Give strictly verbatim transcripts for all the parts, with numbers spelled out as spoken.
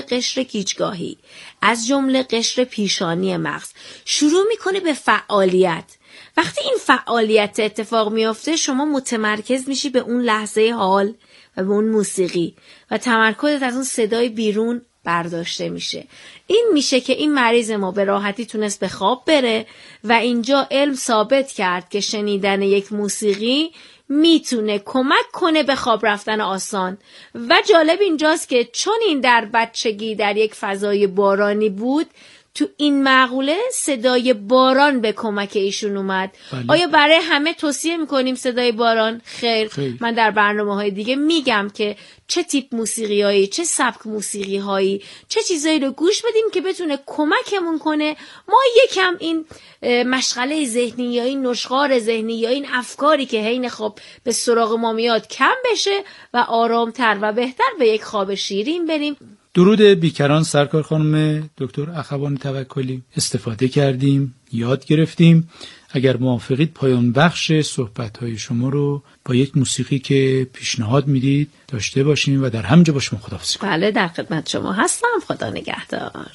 قشر گیجگاهی، از جمله قشر پیشانی مغز شروع میکنه به فعالیت. وقتی این فعالیت اتفاق میافته شما متمرکز میشی به اون لحظه حال و به اون موسیقی و تمرکزت از اون صدای بیرون برداشته میشه. این میشه که این مریض ما به راحتی تونست به خواب بره و اینجا علم ثابت کرد که شنیدن یک موسیقی میتونه کمک کنه به خواب رفتن آسان. و جالب اینجاست که چون این در بچگی در یک فضای بارانی بود، تو این مقوله صدای باران به کمک ایشون اومد. بله. آیا برای همه توصیه میکنیم صدای باران؟ خیر, خیر. من در برنامه‌های دیگه میگم که چه تیپ موسیقی هایی، چه سبک موسیقی هایی، چه چیزایی رو گوش بدیم که بتونه کمکمون کنه ما یکم این مشغله ذهنی یا این نشخوار ذهنی یا این افکاری که حین خواب به سراغ ما میاد کم بشه و آرامتر و بهتر به یک خواب شیرین بریم. درود بیکران سرکار خانم دکتر اخوان توکلی استفاده کردیم، یاد گرفتیم. اگر موافقید پایان بخش صحبت‌های شما رو با یک موسیقی که پیشنهاد میدید داشته باشیم و در همینجا با شما خداحافظی کنیم. بله، در خدمت شما هستم. خدا نگهدار.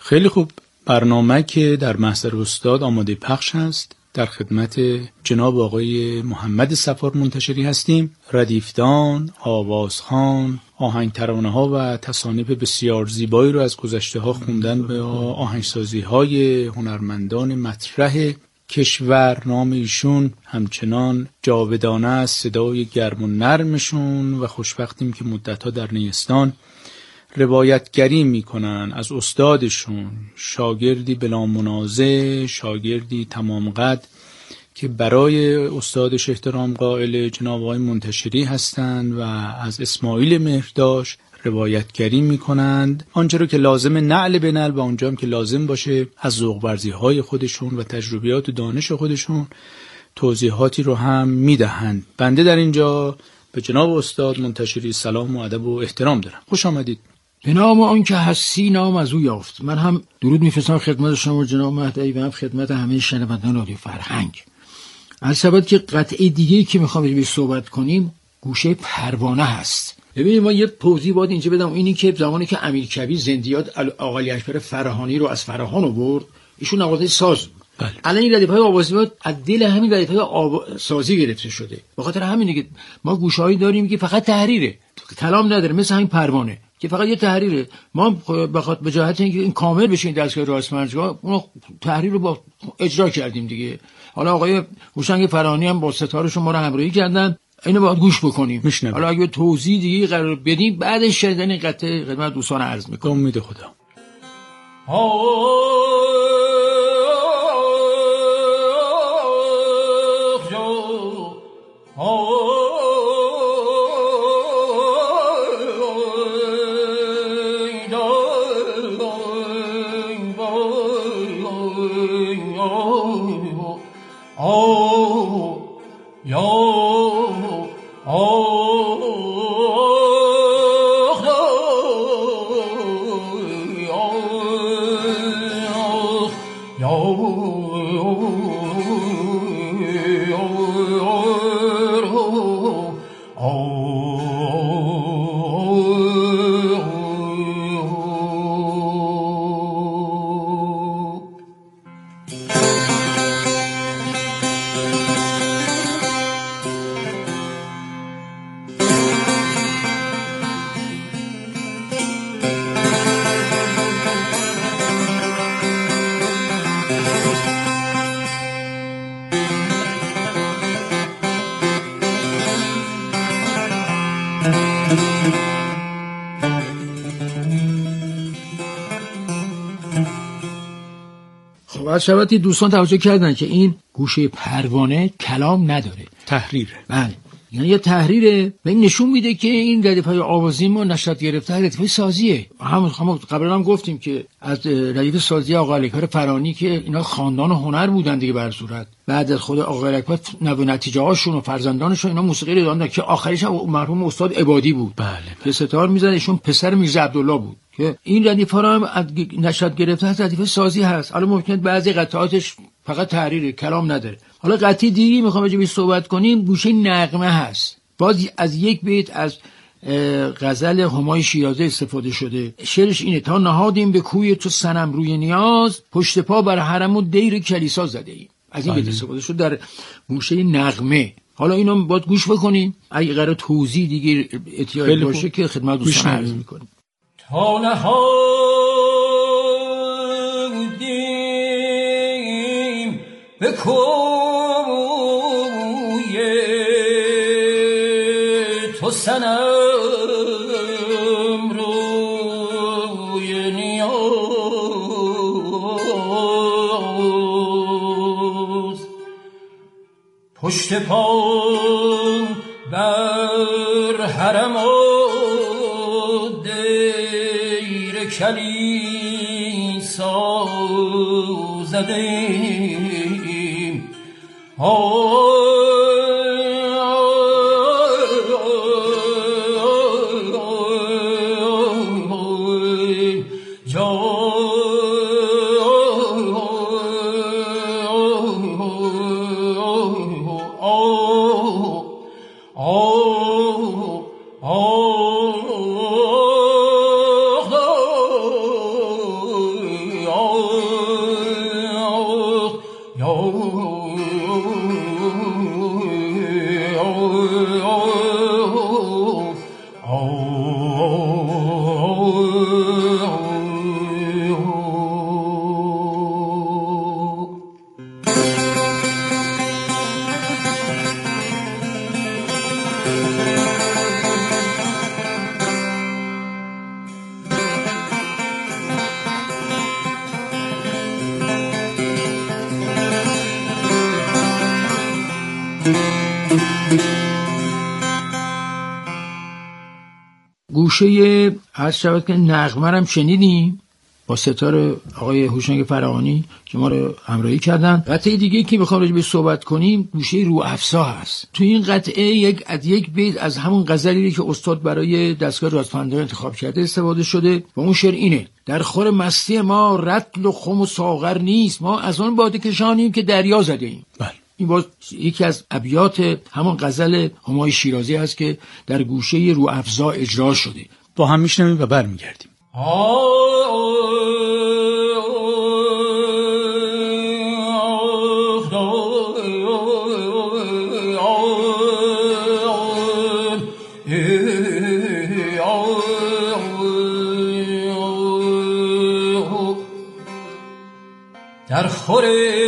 خیلی خوب. برنامه که در محضر استاد آماده پخش هست، در خدمت جناب آقای محمد صفار منتشری هستیم. ردیفدان، آوازخوان، آهنگ ترانه ها و تصانیف بسیار زیبایی رو از گذشته ها خوندن به آهنگسازی های هنرمندان مطرح کشور. نام ایشون همچنان جاودانه است، صدای گرم و نرمشون، و خوشبختیم که مدتها در نیستان روایتگری میکنن از استادشون، شاگردی بلا منازع، شاگردی تمام قد که برای استادش احترام قائل جناب آقای منتشری هستند و از اسماعیل مهرداشت روایتگری میکنند، آنچه رو که لازم نعل به نعل و آنجا هم که لازم باشه از ذوق ورزی های خودشون و تجربیات و دانش خودشون توضیحاتی رو هم میدهند. بنده در اینجا به جناب استاد منتشری سلام و ادب و احترام دارم. خوش آمدید. به نام آن که هستی نام از او یافت. من هم درود میفرستم خدمت شما جناب مهدی و هم خدمت همه شنوندگان رادیو فرهنگ. البته که قطعه دیگه‌ای که میخوام بهش صحبت کنیم گوشه پروانه هست. ببینید ما یه توضیح باید اینجا بدم، اینی که زمانی که امیرکبیر زندیات آقا اکبر فراهانی رو از فراهان آورد، ایشون نوازنده ساز بود. بله. الان این ردیف‌های آوازی بود از دل همین ردیف‌های آوا... سازی گرفته شده. به خاطر همینه که ما گوشه‌هایی داریم که فقط تحریره، کلام نداره، مثل همین پروانه که فقط یه تحریره. ما بخاطر به جهت اینکه این کامل بشه این دستگاه راستمرزگاه، اون تحریر رو با اجرا کردیم دیگه. حالا آقای هوشنگ فرانی هم با ستارهشون ما رو همراهی کردن، اینو باید گوش بکنیم. میشنم. حالا اگه توضیح دیگه قرار بدیم بعدش شنیدن این قطعه خدمت دوستان عرض می‌کنم. امید خدا. خب از شبتی دوستان توجه کردن که این گوشه پروانه کلام نداره، تحریره. بله، یعنی یه تحریره و این نشون میده که این ردیف‌های آوازی ما نشأت گرفته ردیف سازیه. هم هم قبلا هم گفتیم که از ردیف سازی آقا اکبر فرانی که اینا خاندان هنر بودن دیگه، بر صورت بعد از خود آقا اکبر نو نتیجه هاشون و فرزندانشون اینا موسیقی رو دادن که آخریش هم مرحوم استاد عبادی بود. بله. که ستار میزد، ایشون پسر میرزا عبدالله بود که این ردیف‌ها رو هم نشأت گرفته از ردیف سازی هست. حالا ممکن بعضی قطعاتش فقط تحریره، کلام نداره. حالا قطعه دیگه میخوام راجع بهش صحبت کنیم، گوشه نغمه هست. باز از یک بیت از غزل همای شیرازی استفاده شده. شعرش اینه: تا نهادیم به کوی تو صنم روی نیاز، پشت پا بر حرم و دیر کلیسا زده ایم. از این بیت استفاده شده در گوشه نغمه. حالا اینو باید گوش بکنیم، اگه قرار توضیح دیگه احتیاج باشه که خدمت دوستان عرض میکنیم. تا نهادیم به کوی تو صنم روی نیاز، پشت پا بر حرم و دیر کلیسا زدیم. گوشه عرض شود که نغمه هم شنیدیم با ستار آقای هوشنگ فراهانی که ما رو همراهی کردن. قطعه دیگه که میخوام راجع بهش صحبت کنیم گوشه رو افزا هست. تو این قطعه یک از یک بیت از همون غزلی که استاد برای دستگاه رادپندار انتخاب کرده استفاده شده و اون شعر اینه: در خور مستی ما رطل و خم و ساغر نیست، ما از آن باده کشانیم که دریا زده ایم. بله، این باز یکی از ابیات همون غزل همای شیرازی هست که در گوشه رو افزا اجرا شده. با هم میشنویم و برمیگردیم. در خور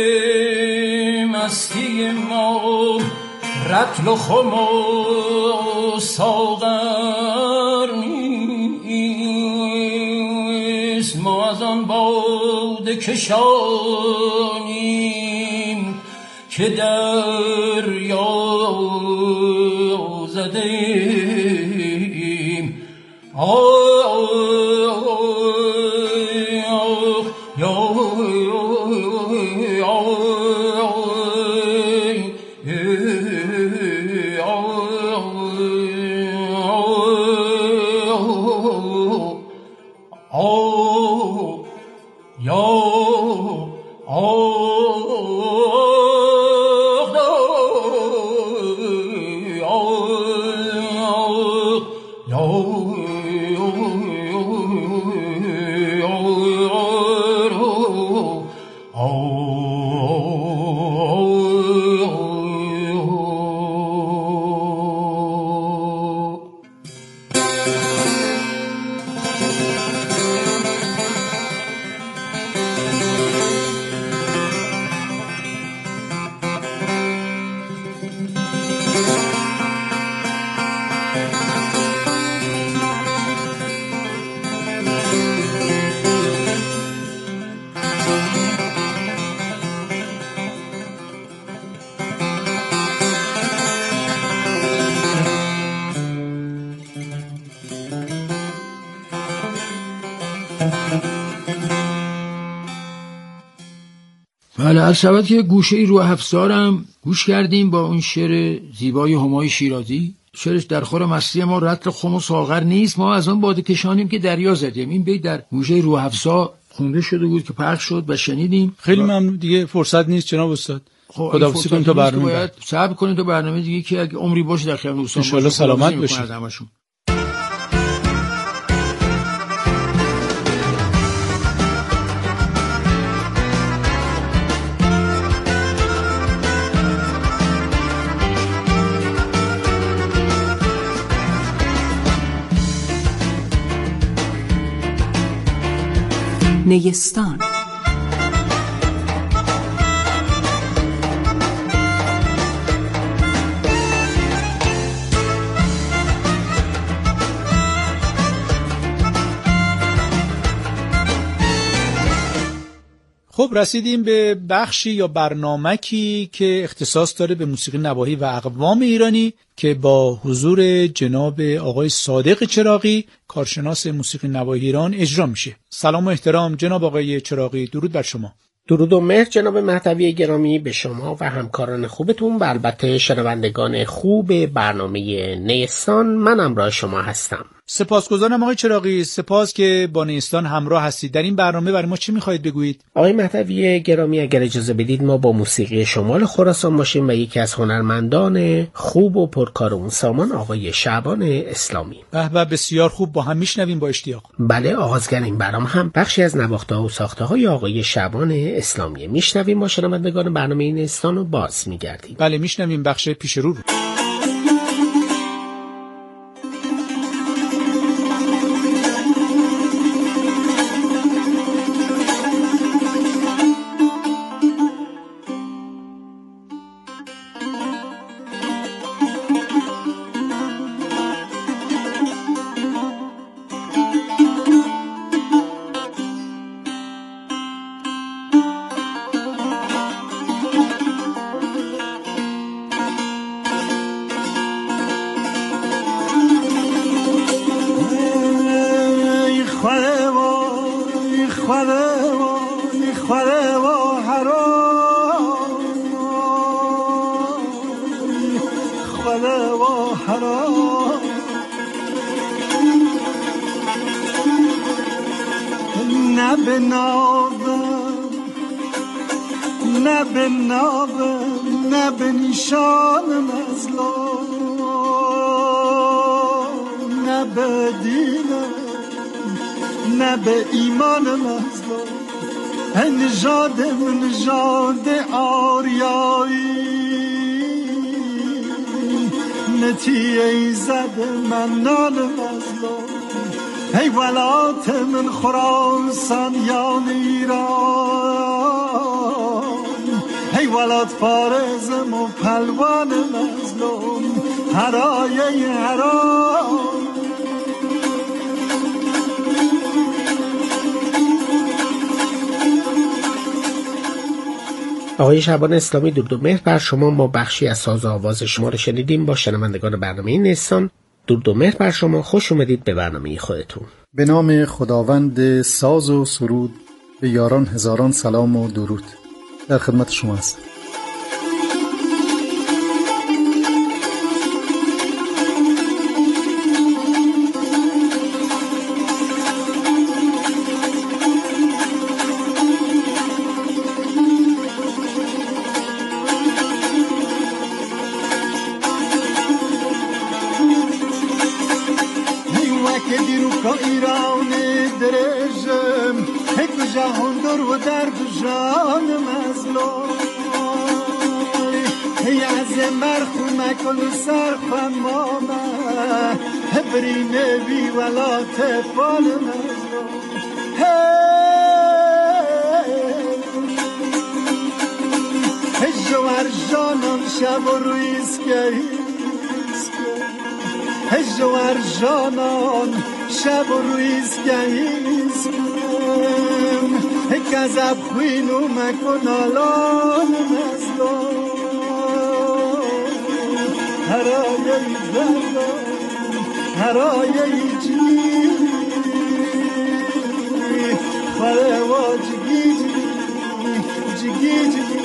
مستی ما رطل و خم و ساغر نیست، ما از آن باده کشانیم که دریا زده ایم. بله، از شود که گوشه رو افزارم گوش کردیم با اون شعر زیبای همای شیرازی. شعرش در خور مستی ما رطل خم و ساغر نیست، ما از آن باده کشانیم که دریا زدیم. این بیت در گوشه رو افزار خونده شده بود که پخش شد و شنیدیم. خیلی ممنون. دیگه فرصت نیست جناب استاد. خب خداحافظی کنیم تا برنامه باید صبر کنیم تا برنامه دیگه که اگه عمری باشه در خدمت دوستان ان شاء الله سلامت باشید. نیستان. خب رسیدیم به بخشی یا برنامه‌ای که اختصاص داره به موسیقی نواحی و اقوام ایرانی که با حضور جناب آقای صادق چراغی کارشناس موسیقی نواحی ایران اجرا میشه. سلام و احترام جناب آقای چراغی، درود بر شما. درود و مهر جناب مهدوی گرامی به شما و همکاران خوبتون و البته شنوندگان خوب برنامه نیستان. من همراه شما هستم. سپاسگزارم آقای چراغی، سپاس که با نیستان همراه هستید. در این برنامه برای ما چی میخواهید بگویید؟ آقای مهدوی گرامی اگر اجازه بدید ما با موسیقی شمال خراسان باشیم و یکی از هنرمندان خوب و پرکار اون سامان آقای شعبان اسلامی. به به، بسیار خوب، با هم میشنویم با اشتیاق. بله، آغازگر این برنامه هم بخشی از نواخته‌ها و ساخته‌های آقای شعبان اسلامی. میشنویم با شنوندگان برنامه نیستان رو باز میگردیم. بله میشنویم بخش پیش رو رو. نه به ناوم نه به ناوم نه به نشان مظلوم نه به دینم نه به ایمان مظلوم نژادم نژاد آریایی نتی ایزد من نال مظلوم ای ولات من خراسان یان ایران ای ولات فارزم و پلوان مظلوم هرایه هرای آقای شعبان اسلامی، درود و مهر بر شما. ما بخشی از ساز و آواز شما رو شنیدیم. با شنوندگان برنامه نیستان درود و مهر بر شما. خوش اومدید به برنامه خودتون. به نام خداوند ساز و سرود، به یاران هزاران سلام و درود. در خدمت شما هستم. ایران درجم هک جهان دور و در جان مظلوم هی از مرخوم کن سرخم ماما هبری نبی ولات فال مظلوم هی جوار جانم شب و رویز که هی جوار جانم شب و رویز گهیز کن کذب خوینو مکن آلان مظلوم هرایه زندان هرایه جی خاله و جگی جگی جگی جگی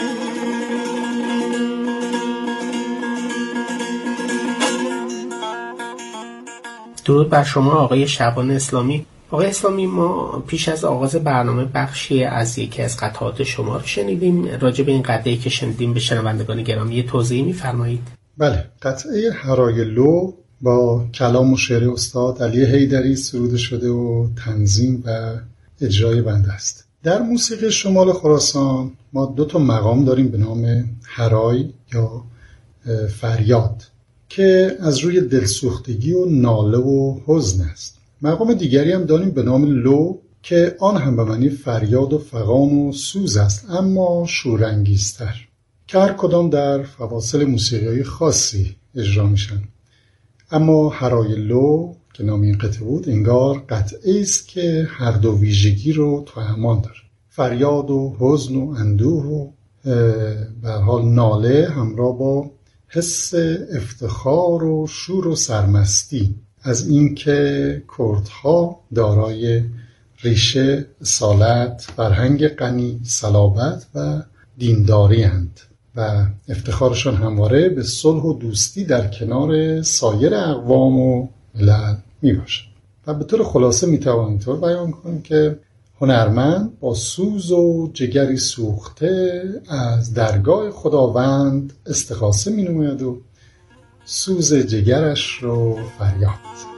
درود بر شما آقای شعبان اسلامی. آقای اسلامی، ما پیش از آغاز برنامه بخشی از یکی از قطعات شما رو شنیدیم. راجع به این قطعه‌ای که شنیدیم به شنوندگان گرامی توضیح می‌فرمایید؟ بله، قطعه هرای لو با کلام و شعر استاد علی حیدری سروده شده و تنظیم و اجرای بنده است. در موسیقی شمال خراسان ما دو تا مقام داریم به نام هرای یا فریاد که از روی دلسوختگی و ناله و حزن است. مقام دیگری هم داریم به نام لو که آن هم به معنی فریاد و فغان و سوز است، اما شورانگیزتر، که هر کدام در فواصل موسیقی خاصی اجرا میشن. اما هرای لو که نام این قطعه بود انگار قطعه است که هر دو ویژگی رو توأمان داره. فریاد و حزن و اندوه و به هر حال ناله همراه با حس افتخار و شور و سرمستی از اینکه کردها دارای ریشه، اصالت، فرهنگ غنی، صلابت و دینداری اند و افتخارشان همواره به صلح و دوستی در کنار سایر اقوام و ملل می باشد. و به طور خلاصه می توانیم اینطور بیان کنیم که هنرمند با سوز و جگری سوخته از درگاه خداوند استخاصه می نماید و سوز جگرش رو فریاد.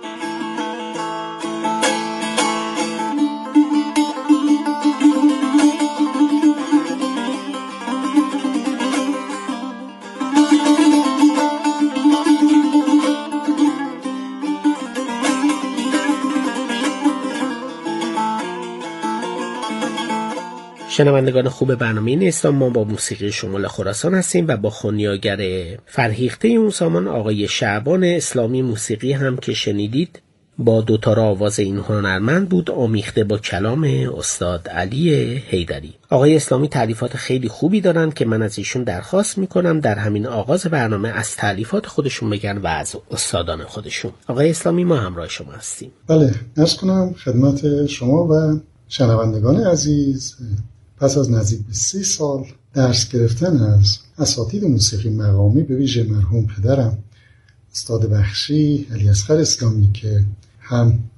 شنوندگان خوب برنامه نیستان، ما با موسیقی شمال خراسان هستیم و با خونیاگر فرهیخته اون سامان آقای شعبان اسلامی. موسیقی هم که شنیدید با دوتار آواز این هنرمند بود، آمیخته با کلام استاد علی حیدری. آقای اسلامی تعریفات خیلی خوبی دارن که من از ایشون درخواست میکنم در همین آغاز برنامه از تعریفات خودشون بگن و از استادان خودشون. آقای اسلامی، ما همراه شما هستیم. بله، عرض کنم خدمت شما و شنوندگان عزیز، پس از نزدیک به سی سال درس گرفتن از اساتید موسیقی مقامی، به ویژه مرحوم پدرم استاد بخشی علی اصغر اسلامی که هم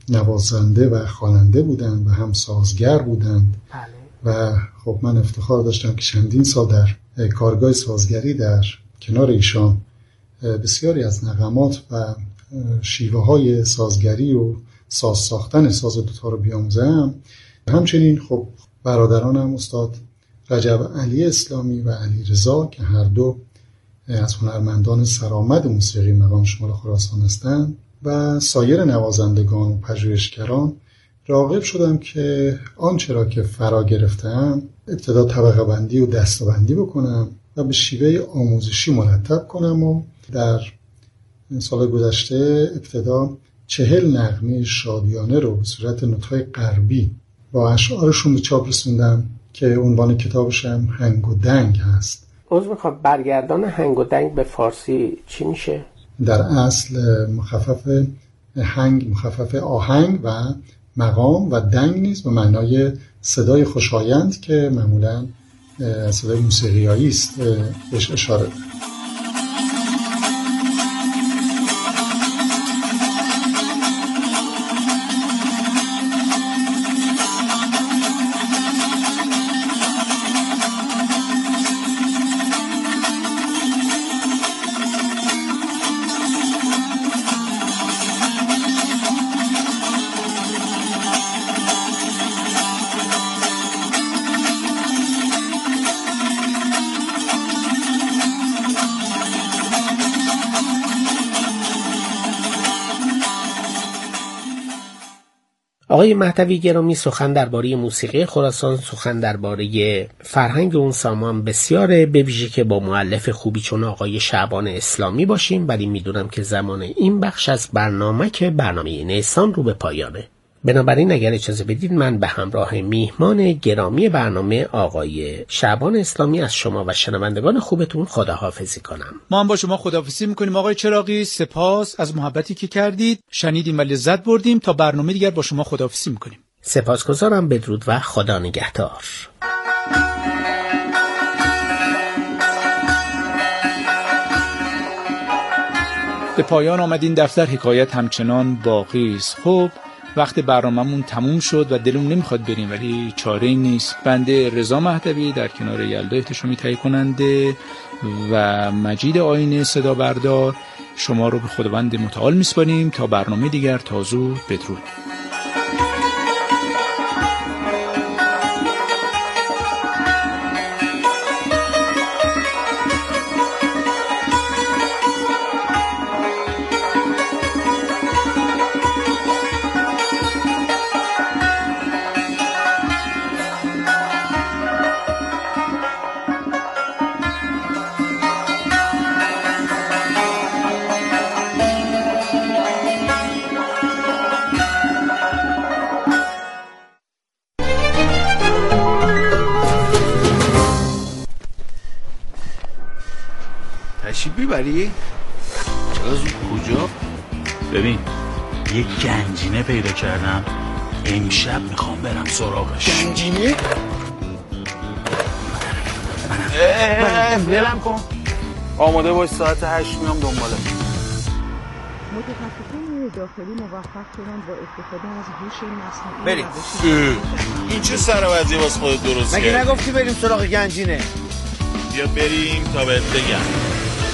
نوازنده و خواننده بودند و هم سازگر بودند. و خب من افتخار داشتم که چندین سال در کارگاه سازگری در کنار ایشان بسیاری از نغمات و شیوه های سازگری و ساز ساختن ساز دوتا رو بیاموزم. همچنین خب برادرانم استاد رجب علی اسلامی و علی رضا که هر دو از هنرمندان سرآمد موسیقی مقام شمال خراسان هستند و سایر نوازندگان و پژوهشگران راغب شدم که آنچه را که فرا گرفتم ابتدا طبقه بندی و دسته بندی بکنم و به شیوه آموزشی مرتب کنم و در سال گذشته ابتدا چهل نغمه شادیانه رو به صورت نوت‌های غربی با اشعارشون به چاپ رسوندم که عنوان کتابش هم هنگ و دنگ هست. عذر میخوام، برگردان هنگ و دنگ به فارسی چی میشه؟ در اصل مخفف هنگ مخفف آهنگ و مقام و دنگ نیز به معنای صدای خوشایند که معمولاً صدای موسیقیایی است بهش اشاره داره. آقای مهدوی گرامی، سخن درباره موسیقی خراسان، سخن درباره فرهنگ اون سامان بسیاره، به ویژه که با مؤلف خوبی چون آقای شعبان اسلامی باشیم، ولی میدونم که زمان این بخش از برنامه که برنامه نیسان رو به پایانه. بنابراین اگر اجازه بدید من به همراه میهمان گرامی برنامه آقای شعبان اسلامی از شما و شنوندگان خوبتون خداحافظی کنم. ما هم با شما خداحافظی میکنیم آقای چراغی. سپاس از محبتی که کردید، شنیدیم و لذت بردیم. تا برنامه دیگر با شما خداحافظی میکنیم. سپاسگزارم. بدرود و خدا نگهدار. به پایان آمد این دفتر. حکایت همچنان باقی است. خب وقت برنامه‌مون تموم شد و دلم نمیخواد بریم، ولی چاره‌ای نیست. بنده رضا مهدوی در کنار یلدا احتشامی تهیه کننده و مجید آینه صدا بردار شما رو به خداوند متعال میسپاریم تا برنامه دیگر. تا زود، بدرود. بیبری؟ چرا زود کجا؟ ببین یه گنجینه پیدا کردم، امشب میخوام برم سراغش. گنجینه؟ بلم کن. آماده باش، ساعت هشت میام دنباله. متخصصین داخلی موفق شدن با استفاده از هوش مصنوعی. بریم. این چه سروازی واسه خودت درست کردی؟ مگه نگفتی بریم سراغ گنجینه؟ بیا بریم تا بهت بگم.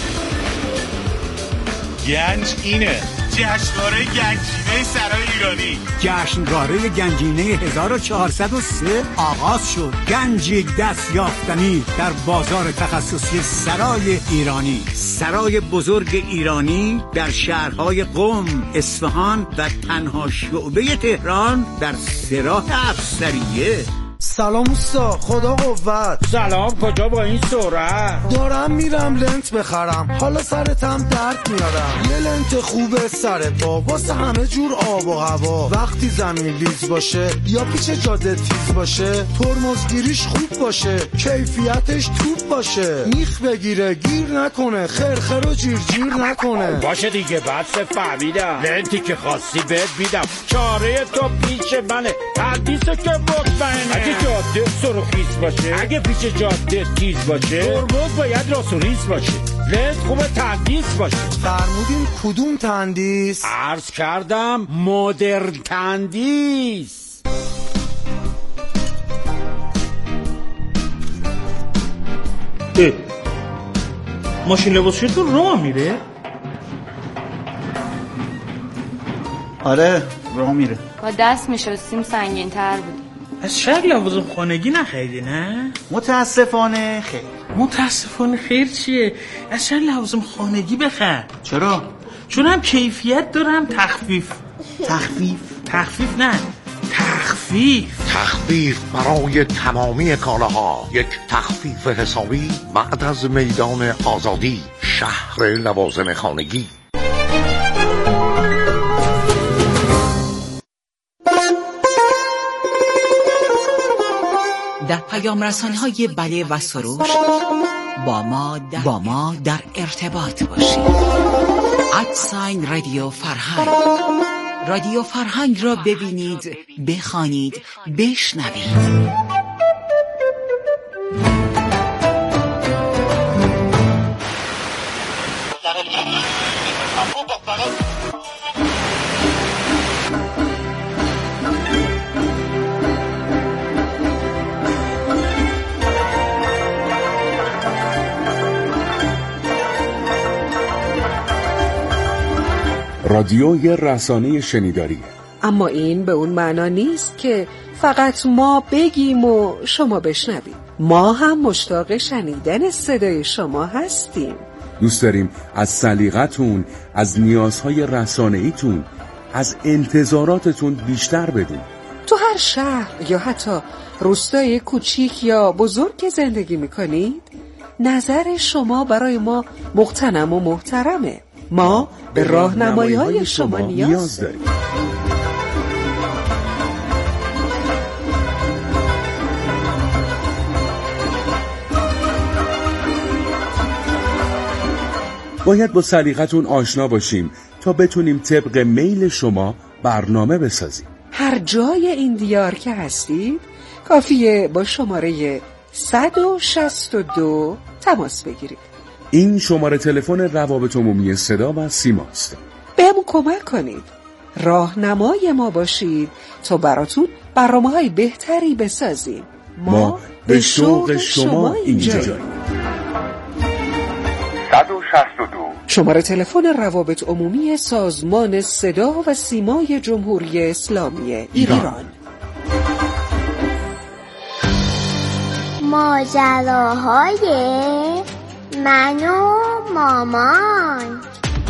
گنج اینه، جشنواره گنجینه سرای ایرانی. جشنواره گنجینه هزار و چهارصد و سه آغاز شد. گنجی دست یافتنی در بازار تخصصی سرای ایرانی. سرای بزرگ ایرانی در شهرهای قم، اصفهان و تنها شعبه تهران در سراح افسریه. سلام اوستا، خدا قوت. سلام، کجا با این سرعت؟ دارم میرم لنت بخرم، حالا سرتم درد میارم. یه لنت خوبه سر پا واسه همه جور آب و هوا. وقتی زمین لیز باشه یا پیچ جاده تیز باشه، ترمزگیریش خوب باشه، کیفیتش توپ باشه، میخ بگیره گیر نکنه، خرخر و جیر جیر نکنه. باشه دیگه، بس فهمیدم. لنتی که خواستی بهت میدم، چاره تو پیش منه، حدیثو که مطمئنه. اگه جاده سرخیز باشه، اگه پیچ جاده تیز باشه، ترمز باید راست و ریز باشه. قبلت خوب تندیس باشه. فرمودین کدوم تندیس؟ عرض کردم مدرن تندیس. اه ماشین لباسشویی تو راه میره؟ آره راه میره. با دست میشستیم سنگین تر بود. از شاید لوازم خانگی نخریدی نه؟ متاسفانه خیر. متاسفانه خیر چیه؟ از شاید لوازم خانگی بخر. چرا؟ چون هم کیفیت داره هم تخفیف. تخفیف؟ تخفیف نه تخفیف. تخفیف برای تمامی کالاها. یک تخفیف حسابی بعد از میدان آزادی، شهر لوازم خانگی. در پیام رسان‌های بله و سروش با ما در, با ما در ارتباط باشید. ادساین رادیو فرهنگ. رادیو فرهنگ را ببینید، بخوانید، بشنوید. رادیو یه رسانه شنیداریه، اما این به اون معنا نیست که فقط ما بگیم و شما بشنوید. ما هم مشتاق شنیدن صدای شما هستیم. دوست داریم از سلیقتون، از نیازهای رسانه‌ایتون، از انتظاراتتون بیشتر بدونیم. تو هر شهر یا حتی روستای کوچیک یا بزرگ که زندگی میکنید، نظر شما برای ما مغتنم و محترمه. ما به راهنمایی‌های شما نیاز داریم. باید با سلیقتون آشنا باشیم تا بتونیم طبق میل شما برنامه بسازیم. هر جای این دیار که هستید کافیه با شماره صد و شصت و دو تماس بگیرید. این شماره تلفن روابط عمومی صدا و سیماست. بهمون کمک کنید، راهنمای ما باشید تا براتون برنامه‌های بهتری بسازیم. ما, ما به شوق شما اینجاییم. صد و شصت و دو شماره تلفن روابط عمومی سازمان صدا و سیمای جمهوری اسلامی ایران. ماجراهای من و مامان.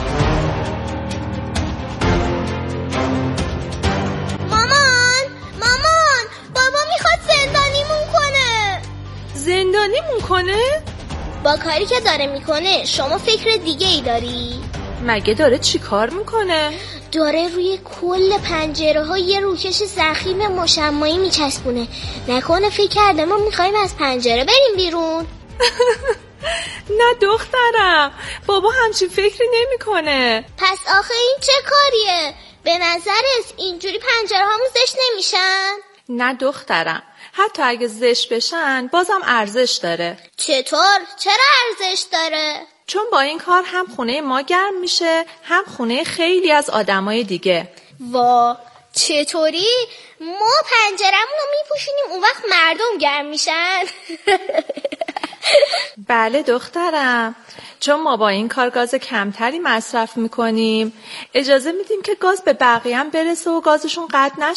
مامان مامان بابا میخواد زندانیمون کنه. زندانیمون کنه؟ با کاری که داره میکنه شما فکر دیگه ای داری؟ مگه داره چی کار میکنه؟ داره روی کل پنجره ها یه روکش زخیم مشمعی میچسبونه. نکنه فکر کرده ما میخوایم از پنجره بریم بیرون؟ نه دخترم، بابا همچین فکری نمیکنه. پس آخه این چه کاریه؟ به نظرت اینجوری پنجره هامون زشت نمیشن؟ نه دخترم، حتی اگه زشت بشن بازم ارزش داره. چطور؟ چرا ارزش داره؟ چون با این کار هم خونه ما گرم میشه، هم خونه خیلی از آدمای دیگه. وا چطوری؟ ما پنجرمون رو میپوشونیم اون وقت مردم گرم میشن؟ بله دخترم، چون ما با این کار گاز کمتری مصرف میکنیم، اجازه میدیم که گاز به بقیه هم برسه و گازشون قطع نشه.